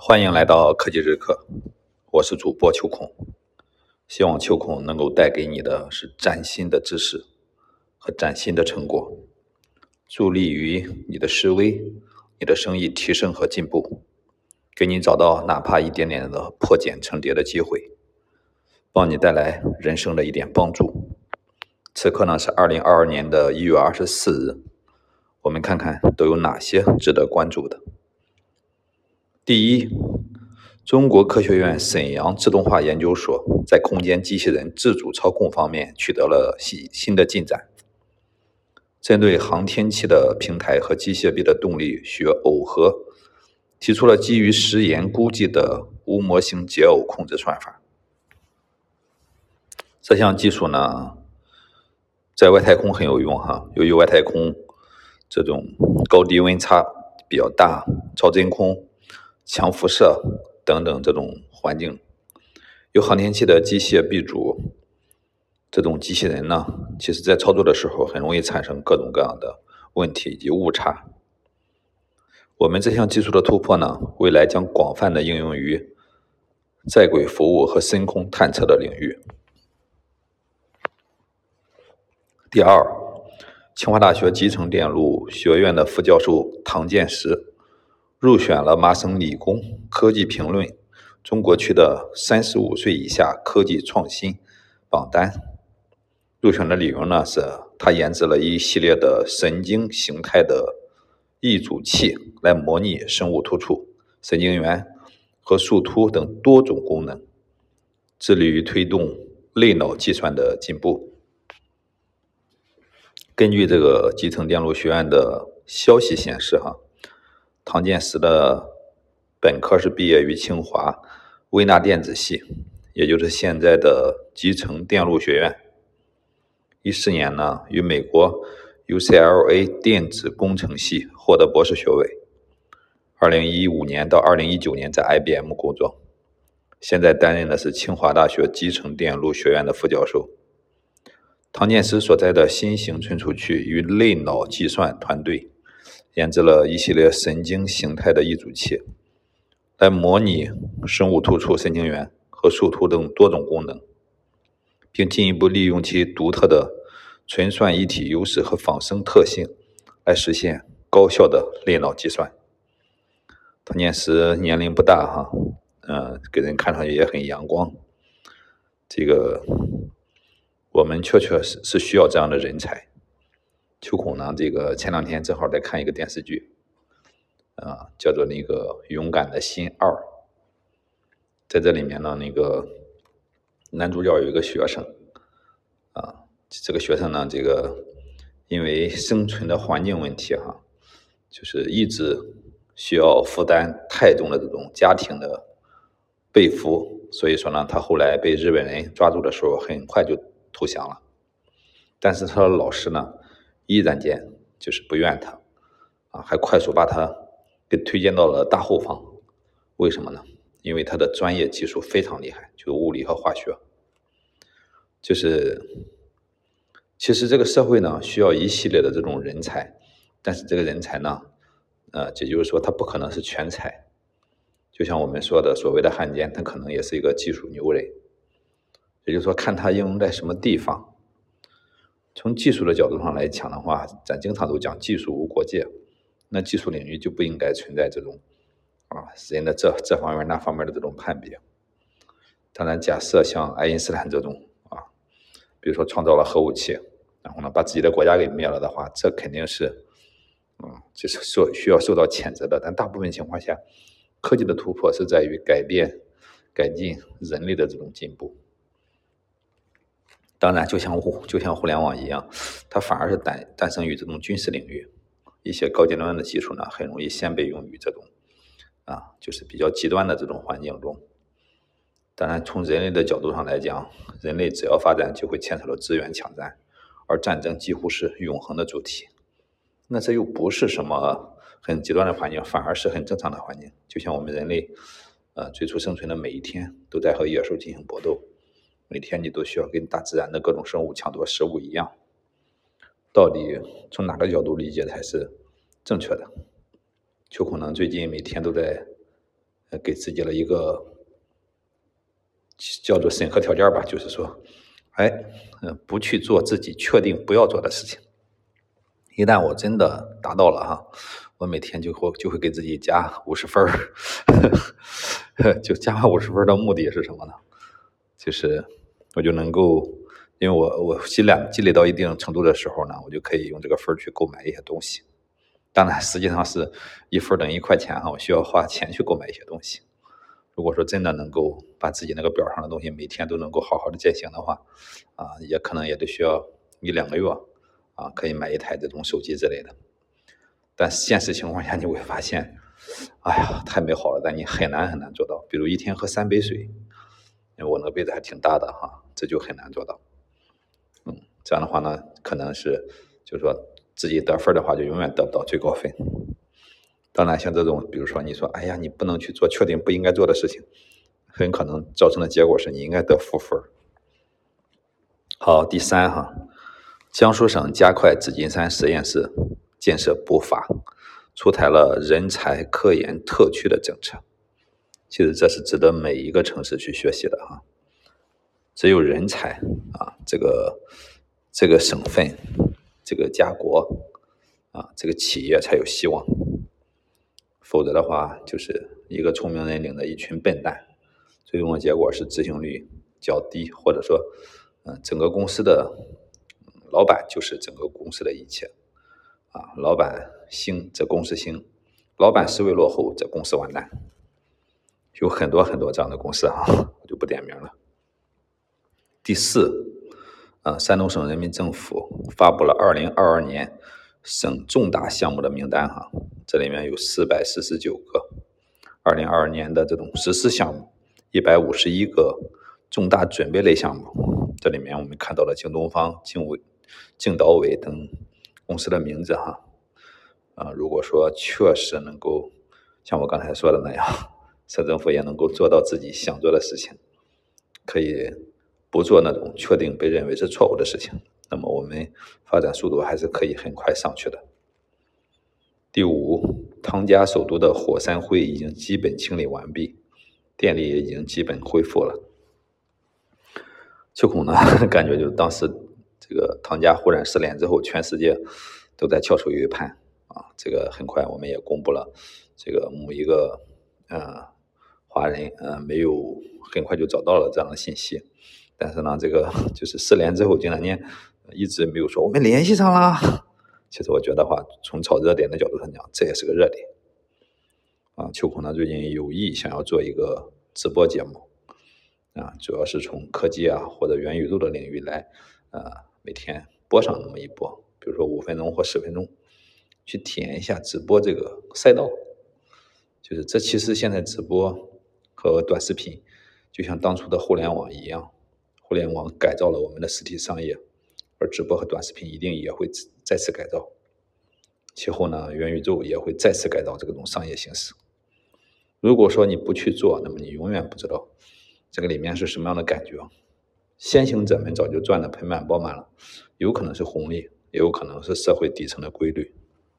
欢迎来到科技日课，我是主播秋孔。希望秋孔能够带给你的是崭新的知识和崭新的成果，助力于你的思维、你的生意提升和进步，给你找到哪怕一点点的破茧成蝶的机会，帮你带来人生的一点帮助。此刻呢是2022年的1月24日，我们看看都有哪些值得关注的。第一，中国科学院沈阳自动化研究所在空间机器人自主操控方面取得了新的进展。针对航天器的平台和机械臂的动力学耦合，提出了基于时延估计的无模型解耦控制算法。这项技术呢，在外太空很有用哈，由于外太空这种高低温差比较大，超真空、强辐射等等这种环境，有航天器的机械臂组这种机器人呢，其实在操作的时候很容易产生各种各样的问题以及误差。我们这项技术的突破呢，未来将广泛的应用于在轨服务和深空探测的领域。第二，清华大学集成电路学院的副教授唐建时入选了麻省理工科技评论中国区的35岁以下科技创新榜单。入选的理由呢，是他研制了一系列的神经形态的异组器来模拟生物突触、神经元和树突等多种功能，致力于推动类脑计算的进步。根据这个集成电路学院的消息显示唐建时的本科是毕业于清华微纳电子系，也就是现在的集成电路学院。14年呢，于美国 UCLA 电子工程系获得博士学位。2015年到2019年在 IBM 工作，现在担任的是清华大学集成电路学院的副教授。唐建时所在的新型存储区与类脑计算团队研制了一系列神经形态的异组器，来模拟生物突触、神经元和树突等多种功能，并进一步利用其独特的存算一体优势和仿生特性，来实现高效的类脑计算。唐建时年龄不大给人看上去也很阳光。这个我们确实是需要这样的人才。秋孔呢，这个前2天正好在看一个电视剧，叫做那个《勇敢的心2》。在这里面呢，那个男主角有一个学生，这个学生呢，这个因为生存的环境问题就是一直需要负担太重的这种家庭的背负，所以说呢，他后来被日本人抓住的时候，很快就投降了。但是他的老师呢，依然间就是不愿他，还快速把他给推荐到了大后方。为什么呢？因为他的专业技术非常厉害，就是物理和化学。其实这个社会呢，需要一系列的这种人才，但是这个人才呢，也就是说他不可能是全才。就像我们说的所谓的汉奸，他可能也是一个技术牛人，也就是说看他应用在什么地方。从技术的角度上来讲的话，咱经常都讲技术无国界，那技术领域就不应该存在这种人的这方面那方面的这种判别。当然，假设像爱因斯坦这种比如说创造了核武器，然后呢把自己的国家给灭了的话，这肯定是就是需要受到谴责的。但大部分情况下，科技的突破是在于改进人类的这种进步。当然就像互联网一样，它反而是诞生于这种军事领域，一些高尖端的技术呢，很容易先被用于这种就是比较极端的这种环境中。当然从人类的角度上来讲，人类只要发展就会牵扯到资源抢占，而战争几乎是永恒的主题。那这又不是什么很极端的环境，反而是很正常的环境。就像我们人类最初生存的每一天都在和野兽进行搏斗，每天你都需要跟大自然的各种生物抢夺食物一样。到底从哪个角度理解才是正确的？秋孔呢最近每天都在给自己了一个叫做审核条件吧，就是说，不去做自己确定不要做的事情。一旦我真的达到了哈，我每天就会给自己加50分就加50分的目的是什么呢？就是我就能够，因为我积累到一定程度的时候呢，我就可以用这个分去购买一些东西。当然，实际上是1分等于1块钱哈，我需要花钱去购买一些东西。如果说真的能够把自己那个表上的东西每天都能够好好的践行的话，也可能也得需要1-2个月可以买一台这种手机之类的。但现实情况下你会发现，哎呀，太美好了，但你很难做到。比如一天喝3杯水，因为我那个杯子还挺大的哈，这就很难做到。这样的话呢，可能是就是说自己得分的话，就永远得不到最高分。当然，像这种，比如说你说，哎呀，你不能去做确定不应该做的事情，很可能造成的结果是你应该得负分。好，第3哈，江苏省加快紫金山实验室建设步伐，出台了人才科研特区的政策。其实这是值得每一个城市去学习的哈。只有人才这个省份、这个家国这个企业才有希望。否则的话，就是一个聪明人领的一群笨蛋，最终的结果是执行率较低，或者说，整个公司的老板就是整个公司的一切老板兴则公司兴，老板思维落后则公司完蛋。有很多这样的公司我就不点名了。第4，山东省人民政府发布了2022年省重大项目的名单这里面有449个2022年的这种实施项目，151个重大准备类项目。这里面我们看到了京东方、竞导委等公司的名字如果说确实能够像我刚才说的那样，省政府也能够做到自己想做的事情，可以不做那种确定被认为是错误的事情，那么我们发展速度还是可以很快上去的。第5，汤加首都的火山灰已经基本清理完毕，电力也已经基本恢复了。秋孔呢，感觉就是当时这个汤加忽然失联之后，全世界都在翘首以盼这个很快我们也公布了这个某一个华人没有很快就找到了这样的信息，但是呢，这个就是失联之后这2年一直没有说我们联系上了。其实我觉得话，从炒热点的角度上讲，这也是个热点秋孔呢最近有意想要做一个直播节目主要是从科技或者元宇宙的领域来每天播上那么一播，比如说5分钟或10分钟，去体验一下直播这个赛道。就是这其实现在直播和短视频就像当初的互联网一样，互联网改造了我们的实体商业，而直播和短视频一定也会再次改造。其后呢，元宇宙也会再次改造这种商业形式。如果说你不去做，那么你永远不知道这个里面是什么样的感觉。先行者们早就赚得盆满钵满了，有可能是红利，也有可能是社会底层的规律。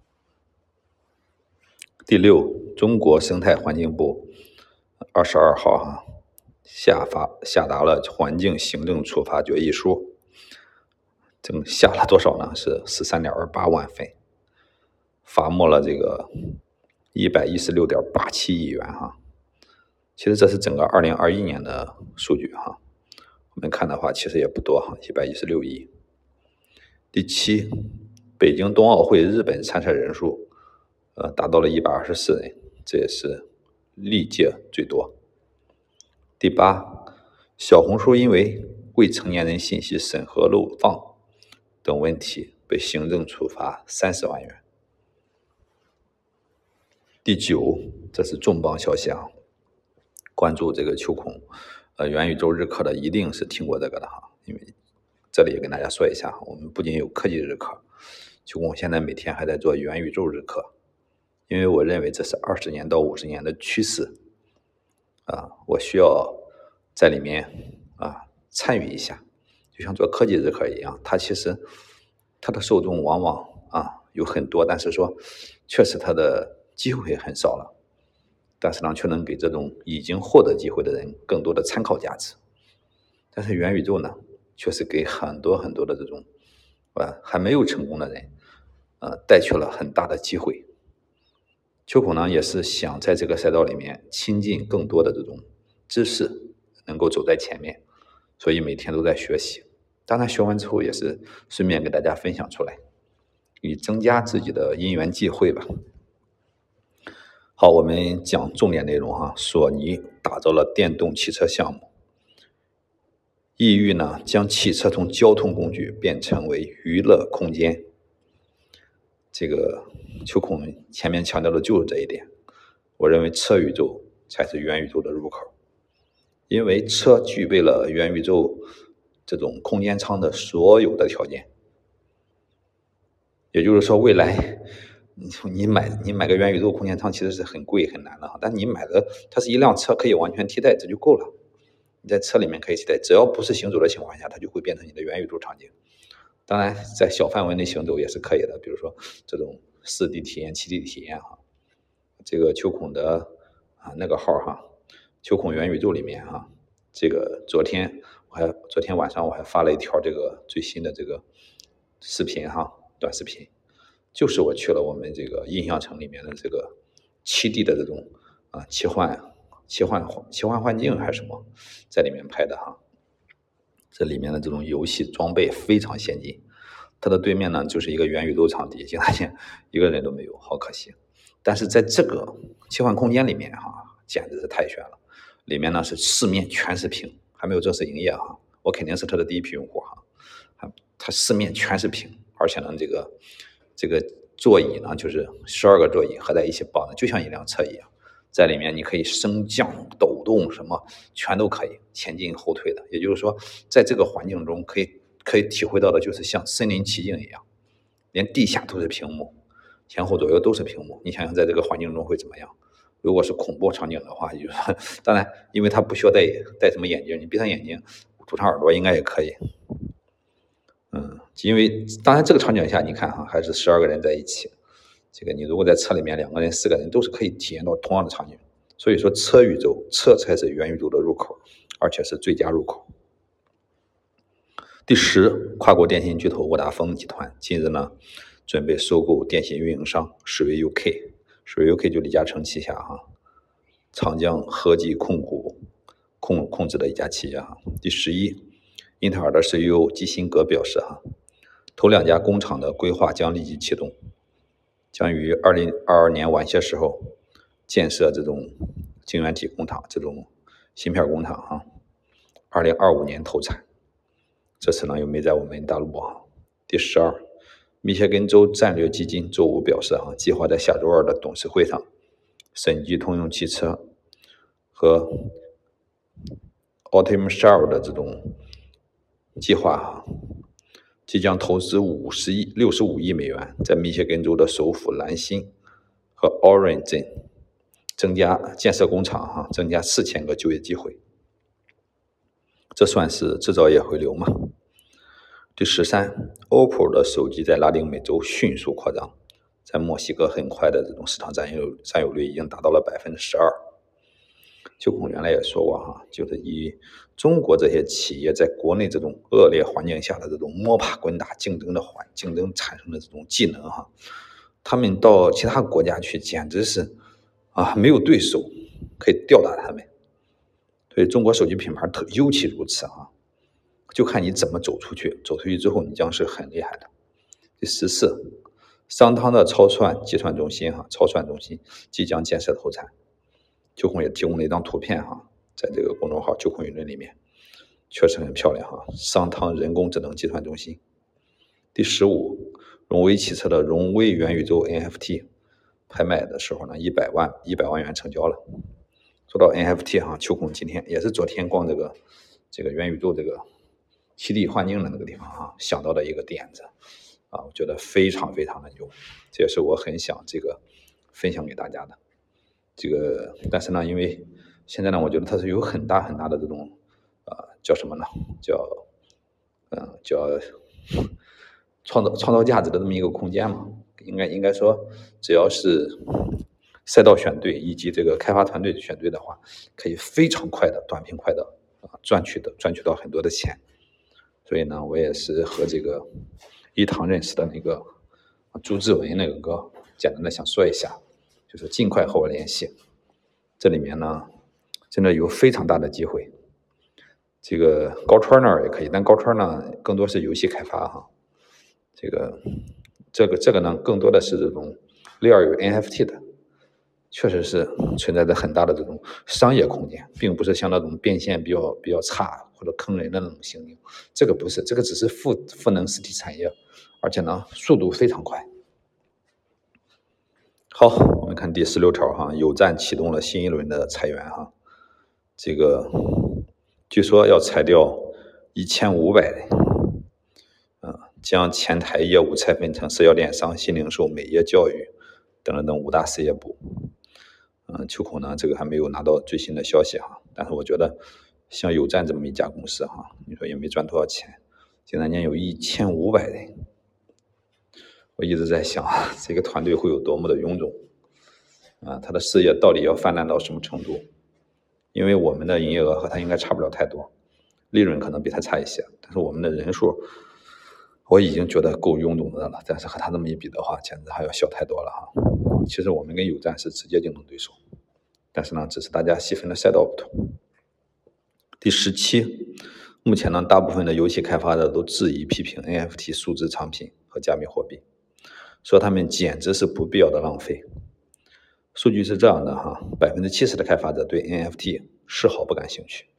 第6，中国生态环境部22号下达了环境行政处罚决议书，这下了多少呢？是13.28万份，罚没了这个116.87亿元其实这是整个2021年的数据我们看的话其实也不多116亿。第7，北京冬奥会日本参赛人数达到了124人，这也是历届最多。第8，小红书因为未成年人信息审核漏放等问题被行政处罚30万元。第9，这是重磅消息关注这个秋孔元宇宙日课的一定是听过这个的因为这里也跟大家说一下我们不仅有科技日课，秋孔现在每天还在做元宇宙日课，因为我认为这是20年到50年的趋势我需要在里面参与一下，就像做科技日课一样，它其实它的受众往往有很多，但是说确实它的机会很少了。 但是呢，却能给这种已经获得机会的人更多的参考价值。但是元宇宙呢，却是给很多很多的这种还没有成功的人带去了很大的机会。秋孔呢，也是想在这个赛道里面亲近更多的这种知识，能够走在前面，所以每天都在学习。当然学完之后也是顺便给大家分享出来，以增加自己的因缘际会吧。好，我们讲重点内容哈。索尼打造了电动汽车项目，意欲呢将汽车从交通工具变成为娱乐空间。这个秋孔前面强调的就是这一点。我认为车宇宙才是元宇宙的入口，因为车具备了元宇宙这种空间舱的所有的条件。也就是说，未来你买个元宇宙空间舱其实是很贵很难的，但你买的它是一辆车可以完全替代，这就够了。你在车里面可以替代，只要不是行走的情况下，它就会变成你的元宇宙场景。当然，在小范围内行走也是可以的，比如说这种4D 体验、7D 体验哈。这个秋孔的那个号哈，秋孔元宇宙里面哈，这个昨天晚上我还发了一条这个最新的这个视频哈，短视频，就是我去了我们这个印象城里面的这个7D 的这种奇幻幻境还是什么，在里面拍的哈。这里面的这种游戏装备非常先进，它的对面呢就是一个元宇宙场地，竟然一个人都没有，好可惜。但是在这个奇幻空间里面哈，简直是太炫了。里面呢是四面全是屏，还没有正式营业哈，我肯定是它的第一批用户哈。它四面全是屏，而且呢这个座椅呢就是12个座椅合在一起绑的，就像一辆车一样。在里面你可以升降、抖动，什么全都可以，前进后退的。也就是说，在这个环境中可以体会到的就是像身临其境一样，连地下都是屏幕，前后左右都是屏幕。你想想，在这个环境中会怎么样？如果是恐怖场景的话，就是当然，因为它不需要戴什么眼镜，你闭上眼睛，堵上耳朵应该也可以。因为当然这个场景下，你看哈，还是12个人在一起。这个你如果在车里面2个人、4个人都是可以体验到同样的场景，所以说车宇宙，车才是元宇宙的入口，而且是最佳入口。第10，跨国电信巨头沃达丰集团近日呢准备收购电信运营商世维 UK， 世维 UK 就李嘉诚旗下哈，长江科技控股控制的一家企业哈。第11，英特尔的 CEO 基辛格表示哈，头2家工厂的规划将立即启动。将于2022年晚些时候建设这种晶圆体工厂，这种芯片工厂哈，2025年投产。这次呢又没在我们大陆啊。第12，密歇根州战略基金周五表示哈，计划在下周2的董事会上审计通用汽车和 Automotive 的这种计划哈。即将投资65亿美元，在密歇根州的首府兰辛和 Orange 镇建设工厂哈，增加4000个就业机会。这算是制造业回流吗？第13， OPPO 的手机在拉丁美洲迅速扩张，在墨西哥很快的这种市场占有率已经达到了12%。秋孔原来也说过哈，就是以中国这些企业在国内这种恶劣环境下的这种摸爬滚打竞争产生的这种技能哈，他们到其他国家去简直是没有对手可以吊打他们。所以中国手机品牌尤其如此啊，就看你怎么走出去，走出去之后你将是很厉害的。第14，商汤的超算中心即将建设投产。秋孔也提供了一张图片哈，在这个公众号秋孔舆论里面，确实很漂亮哈。商汤人工智能计算中心。第15，荣威汽车的荣威元宇宙 NFT 拍卖的时候呢，100万元成交了。说到 NFT 哈，秋孔今天也是昨天逛这个元宇宙这个7D 幻境的那个地方哈，想到的一个点子我觉得非常非常的牛，这也是我很想这个分享给大家的。这个但是呢，因为现在呢，我觉得它是有很大很大的这种叫什么呢？叫创造价值的这么一个空间嘛。应该说，只要是赛道选对以及这个开发团队选对的话，可以非常快的、短平快的赚取到很多的钱。所以呢，我也是和这个一堂认识的那个朱志文那个哥，简单的想说一下，就是尽快和我联系。这里面呢，真的有非常大的机会。这个高川那儿也可以，但高川呢更多是游戏开发哈。这个呢更多的是这种Layer有 NFT 的，确实是存在着很大的这种商业空间，并不是像那种变现比较差或者坑人的那种行为。这个不是，这个只是赋能实体产业，而且呢速度非常快。好，我们看第16条哈，有赞启动了新一轮的裁员哈，这个据说要裁掉1500人，将前台业务拆分成社交电商、新零售、美业、教育等5大事业部。秋孔呢，这个还没有拿到最新的消息哈，但是我觉得像有赞这么一家公司哈，你说也没赚多少钱，竟然有1500人。我一直在想，这个团队会有多么的臃肿他的事业到底要泛滥到什么程度？因为我们的营业额和他应该差不了太多，利润可能比他差一些，但是我们的人数我已经觉得够臃肿的了，但是和他这么一比的话，简直还要小太多了哈。其实我们跟有赞是直接竞争对手，但是呢，只是大家细分的赛道不同。第17，目前呢，大部分的游戏开发者都质疑批评 NFT 数字藏品和加密货币，说他们简直是不必要的浪费。数据是这样的哈，70%的开发者对 NFT 丝毫不感兴趣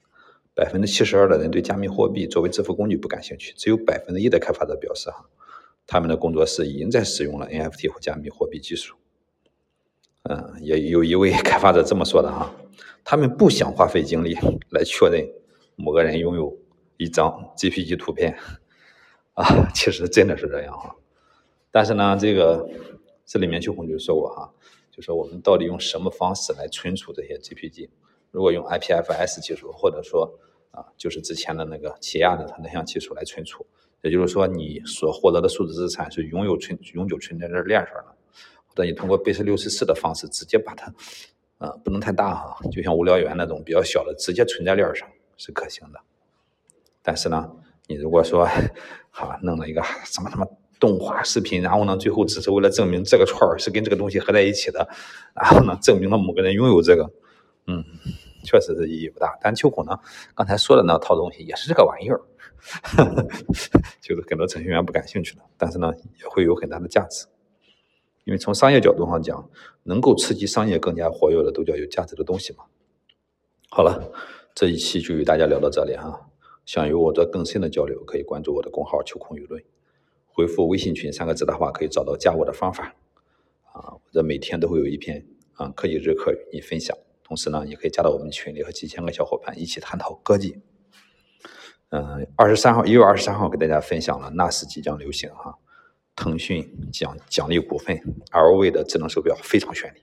，72%的人对加密货币作为支付工具不感兴趣，只有1%的开发者表示他们的工作室已经在使用了 NFT 或加密货币技术。也有一位开发者这么说的哈，他们不想花费精力来确认某个人拥有一张 GPG 图片其实真的是这样哈。但是呢，这里面秋孔就说过哈，就说我们到底用什么方式来存储这些 GPG？ 如果用 IPFS 技术，或者说就是之前的那个起亚的它那项技术来存储，也就是说你所获得的数字资产是永久存在这链上的，或者你通过贝氏64的方式直接把它不能太大哈，就像无聊猿那种比较小的直接存在链上是可行的。但是呢，你如果说弄了一个什么动画视频，然后呢最后只是为了证明这个串是跟这个东西合在一起的，然后呢证明了某个人拥有这个，确实是意义不大。但秋孔呢刚才说的那套东西也是这个玩意儿就是很多程序员不感兴趣的，但是呢也会有很大的价值。因为从商业角度上讲，能够刺激商业更加活跃的都叫有价值的东西嘛。好了，这一期就与大家聊到这里哈。想与我做更深的交流，可以关注我的公号秋孔舆论，回复微信群3个字的话，可以找到加我的方法我这每天都会有一篇科技日课与你分享，同时呢也可以加到我们群里和几千个小伙伴一起探讨科技。1月23号给大家分享了 NAS 即将流行哈，腾讯奖励股份 LV 的智能手表非常绚丽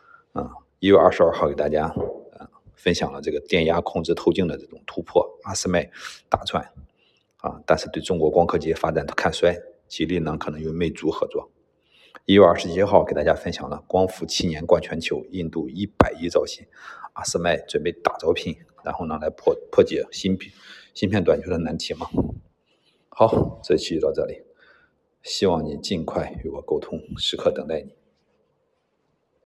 1月22号给大家分享了这个电压控制透镜的这种突破，阿斯麦大赚但是对中国光刻机发展看衰，吉利呢可能与魅族合作。1月27号给大家分享了光伏7年冠全球，印度100亿造芯，阿斯麦准备大招聘，然后呢来破解芯片短缺的难题嘛。好，这期就到这里，希望你尽快与我沟通，时刻等待你。